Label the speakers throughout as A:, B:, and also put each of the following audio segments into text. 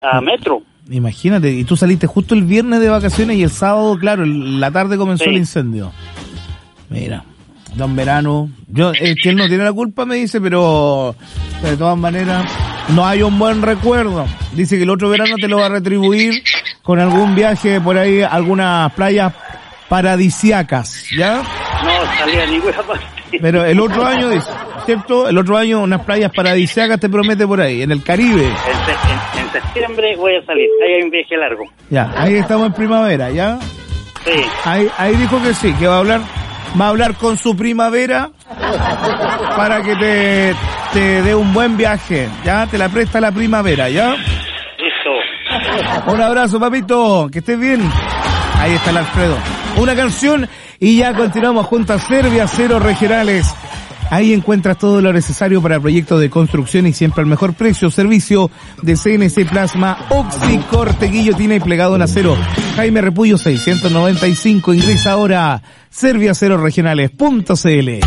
A: a Metro.
B: Imagínate, y tú saliste justo el viernes de vacaciones y el sábado, claro, la tarde comenzó el incendio. Mira, don Verano, que él no tiene la culpa, me dice, pero de todas maneras no hay un buen recuerdo. Dice que el otro verano te lo va a retribuir con algún viaje por ahí, algunas playas paradisíacas, ¿ya?
A: No salía a ninguna parte.
B: Pero el otro año, dice, ¿cierto? El otro año unas playas paradisíacas te promete por ahí, en el Caribe.
A: En septiembre voy a salir, ahí hay un viaje largo.
B: Ya, ahí estamos en primavera, ¿ya?
A: Sí.
B: Ahí dijo que sí, que va a hablar con su primavera para que te dé un buen viaje, ¿ya? Te la presta la primavera, ¿ya?
A: Listo.
B: Un abrazo, papito, que estés bien. Ahí está el Alfredo. Una canción y ya continuamos junto a Servia Acero Regionales. Ahí encuentras todo lo necesario para proyectos de construcción y siempre al mejor precio. Servicio de CNC Plasma, Oxicor, guillotina y plegado en acero. Jaime Repullo 695. Ingresa ahora a serviaceroregionales.cl.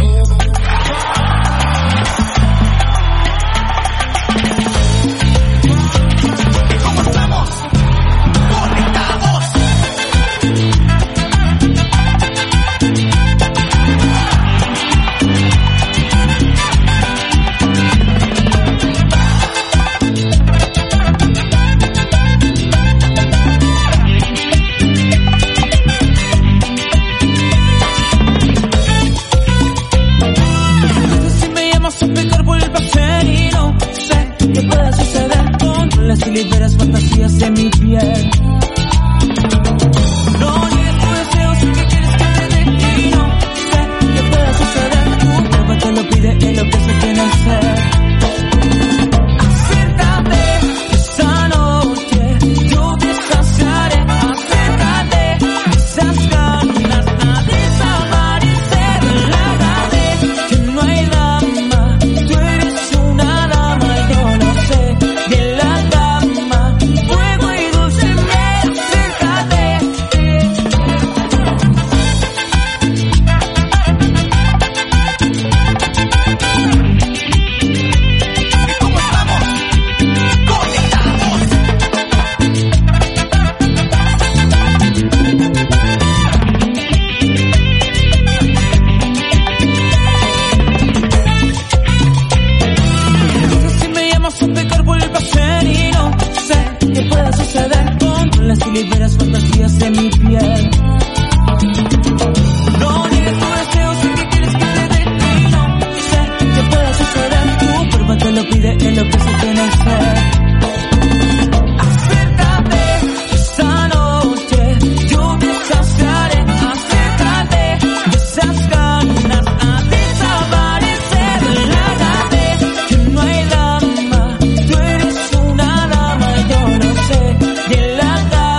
C: Liberas fantasías de mi piel. No niegues tu deseo, sé que quieres que te dé y no sé qué pueda suceder. Tu cuerpo te lo pide, es lo que se tiene que hacer. Acércate, esa noche yo te saciaré. Acércate, esas ganas a desaparecer. Relájate, que no hay dama, tú eres una dama y yo lo sé. De la liberas fantasías de mi piel. No niegues tu deseo, sé que quieres que te dé y no sé qué pueda suceder. Tu cuerpo te lo pide, es lo que se tiene que hacer. Acércate, esta noche yo te saciaré. Acércate, de esas ganas a desaparecer. Relájate, que no hay dama, tú eres una dama y yo lo sé. De la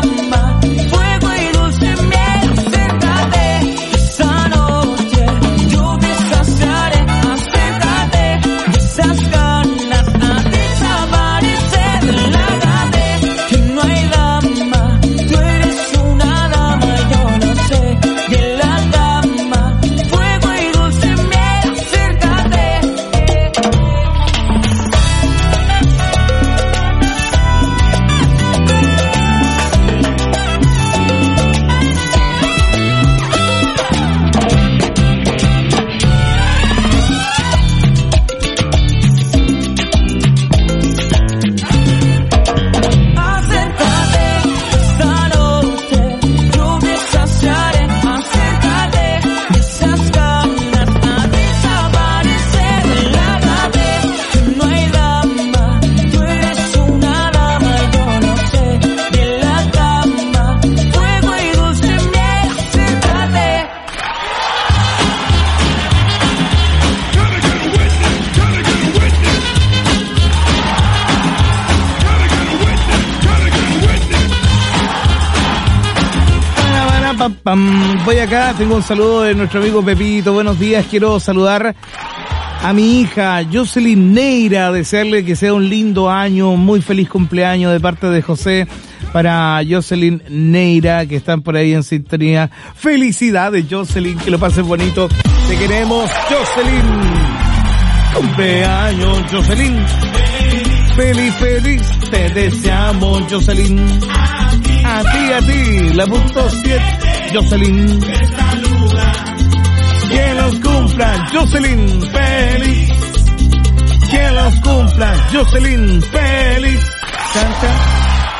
B: Voy acá, tengo un saludo de nuestro amigo Pepito. Buenos días, quiero saludar a mi hija Jocelyn Neira, desearle que sea un lindo año, muy feliz cumpleaños de parte de José para Jocelyn Neira, que están por ahí en sintonía. Felicidades, Jocelyn, que lo pases bonito. Te queremos, Jocelyn. Cumpleaños, Jocelyn. feliz te deseamos, Jocelyn. A ti, la punto 7, Jocelyn. Que los cumpla, Jocelyn, feliz. Que los cumpla, Jocelyn, feliz. Canta.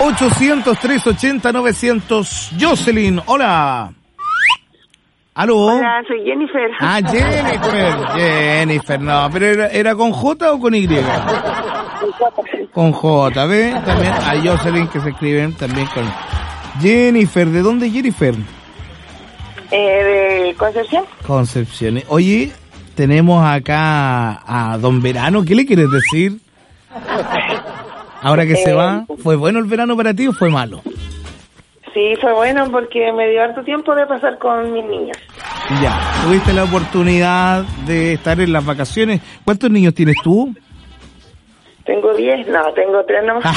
B: 800-380-900. Jocelyn, hola. ¿Aló?
D: Hola, soy Jennifer.
B: Ah, Jennifer, no, pero ¿era con J o con Y? Con J, ¿ves? También a Jocelyn que se escriben también con Jennifer. ¿De dónde es Jennifer?
D: De Concepción.
B: Concepción. Oye, tenemos acá a Don Verano. ¿Qué le quieres decir? Ahora que se va, ¿fue bueno el verano para ti o fue malo?
D: Sí, fue bueno porque me dio harto tiempo de pasar con mis niños.
B: Ya, tuviste la oportunidad de estar en las vacaciones. ¿Cuántos niños tienes tú?
D: Tengo 10, no, tengo 3 nomás.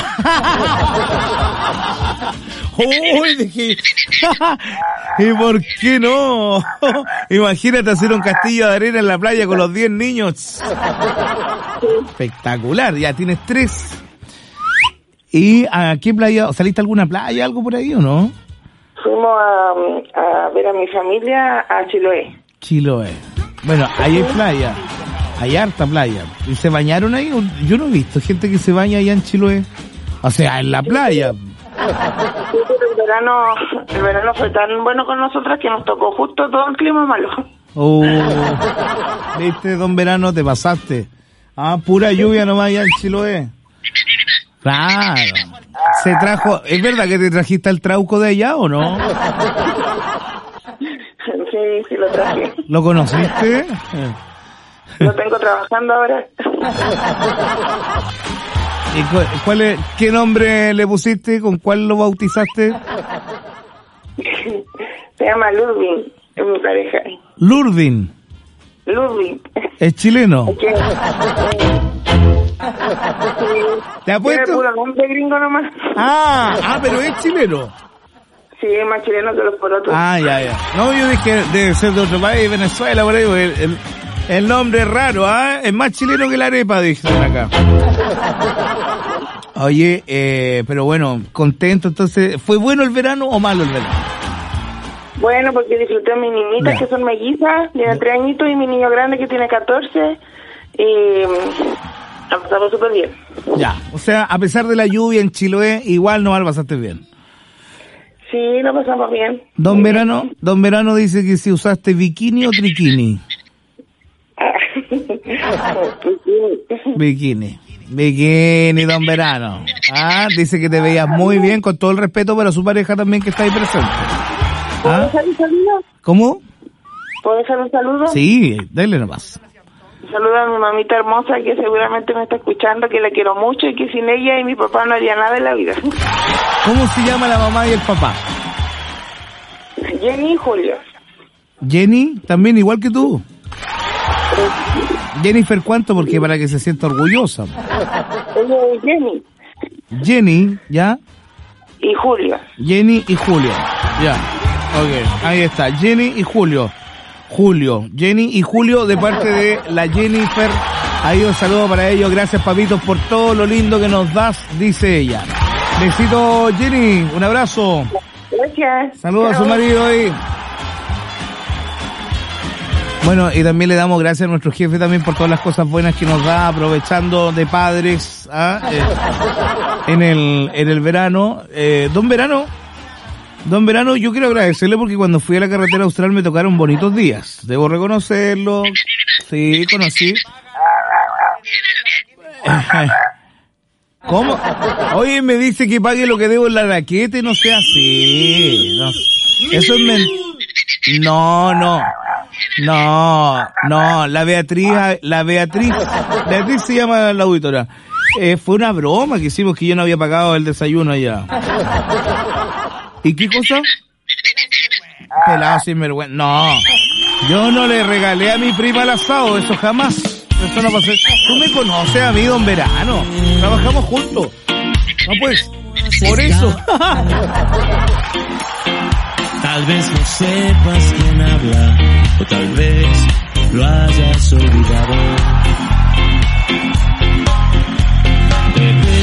B: ¡Uy! Dije, ¿y por qué no? Imagínate hacer un castillo de arena en la playa con los 10 niños. Espectacular, ya tienes 3. ¿Y a qué playa? ¿Saliste a alguna playa, algo por ahí o no?
D: Fuimos a ver a mi familia a Chiloé.
B: Chiloé. Bueno, ahí hay playa. Hay harta playa. ¿Y se bañaron ahí? Yo no he visto gente que se baña allá en Chiloé. O sea, en la playa.
D: Sí, pero el verano fue tan bueno con nosotras que nos tocó justo todo el clima malo.
B: ¿Viste, Don Verano? Te pasaste. Ah, pura lluvia nomás allá en Chiloé. Claro. Se trajo... ¿Es verdad que te trajiste el trauco de allá o no?
D: Sí, lo traje.
B: ¿Lo conociste?
D: Lo tengo trabajando ahora.
B: ¿Y qué nombre le pusiste? ¿Con cuál lo bautizaste?
D: Se llama Ludwig, es mi pareja.
B: Ludwig. ¿Es chileno? ¿Te ha puesto?
D: Es puro nombre gringo nomás.
B: Pero es chileno.
D: Sí, es más chileno que los porotos.
B: Ya. No, yo dije debe ser de otro país, Venezuela, por ahí. El nombre es raro, es más chileno que la arepa, dicen acá. Oye, pero bueno, contento. Entonces, ¿fue bueno el verano o malo el verano?
D: Bueno, porque disfruté a mis niñitas que son mellizas, tienen 3 añitos, y mi niño grande que tiene 14. La pasamos súper bien. Ya,
B: o sea, a pesar de la lluvia en Chiloé, igual no la pasaste bien.
D: Sí, lo pasamos bien.
B: Don Verano dice que si usaste bikini o triquini. Bikini, Don Verano. Dice que te veías muy bien, con todo el respeto para su pareja también que está ahí presente.
D: ¿Puedo hacer un saludo?
B: ¿Cómo?
D: ¿Puedo hacer un saludo?
B: Sí, dale nomás.
D: Saludo a mi mamita hermosa que seguramente me está escuchando, que la quiero mucho y que sin ella y mi papá no haría nada en la vida.
B: ¿Cómo se llama la mamá y el papá?
D: Jenny y Julio.
B: ¿Jenny? ¿También igual que tú? Jennifer, ¿cuánto? Porque para que se sienta orgullosa.
D: Ella es Jenny.
B: Jenny, ¿ya?
D: Y Julio.
B: Jenny y Julio, ya. Ok, ahí está, Jenny y Julio. Jenny y Julio de parte de la Jennifer. Ahí un saludo para ellos. Gracias, papitos, por todo lo lindo que nos das, dice ella. Besito, Jenny, un abrazo.
D: Gracias.
B: Saludos a su marido ahí. Bueno, y también le damos gracias a nuestro jefe también por todas las cosas buenas que nos da, aprovechando de padres en el verano. Don Verano, yo quiero agradecerle porque cuando fui a la carretera austral me tocaron bonitos días. Debo reconocerlo. Sí, conocí. ¿Cómo? Oye, me dice que pague lo que debo en la raquete, no sea así. No. Eso es No, la Beatriz se llama la auditora. Fue una broma que hicimos, que yo no había pagado el desayuno allá. ¿Y qué cosa? Pelado sinvergüenza. No, yo no le regalé a mi prima el asado, eso jamás. Eso no pasó. Tú me conoces a mí, Don Verano. Trabajamos juntos. No pues, por eso.
C: Tal vez no sepas quién habla, o tal vez lo hayas olvidado. Bebé,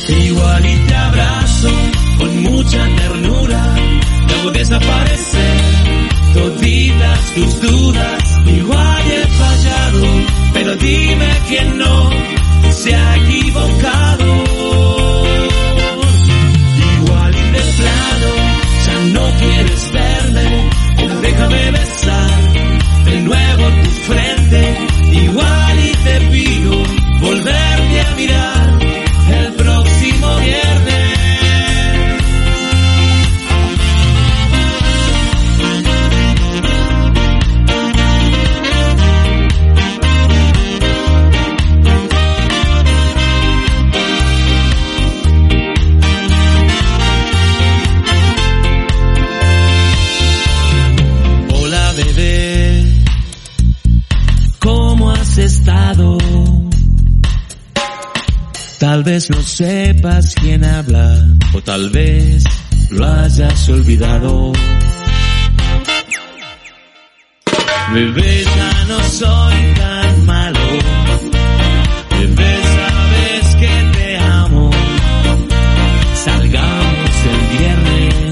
C: Igual y te abrazo con mucha ternura, te hago desaparecer toditas tus dudas. Igual y he fallado, pero dime que no se ha equivocado. Igual y de plano ya no quieres verme, pero déjame besar de nuevo tu frente. Igual y te pido volverte a mirar el próximo viernes. Hola bebé, ¿cómo has estado? Tal vez no sepas quién habla, o tal vez lo hayas olvidado. Bebé, ya no soy tan malo. Bebé, sabes que te amo. Salgamos el viernes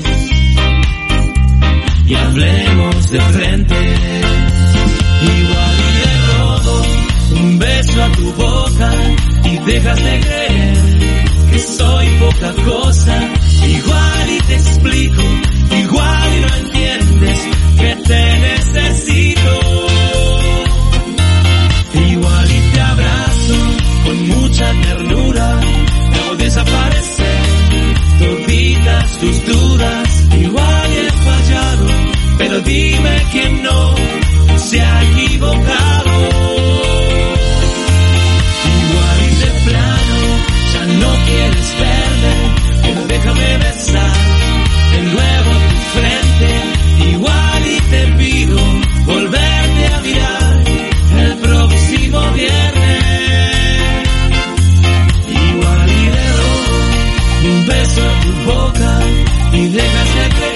C: y hablemos de frente. Igual y le robo un beso a tu boca y dejas de creer que soy poca cosa. Igual y te explico, igual y no entiendes que te necesito. Igual y te abrazo con mucha ternura, te hago desaparecer toditas tus dudas. Igual y he fallado, pero dime que no se ha equivocado. Igual y de plano ya no quieres verme, pero déjame besar de nuevo tu frente. Igual y te pido volverte a mirar el próximo viernes. Igual y le robo un beso a tu boca y dejas de creer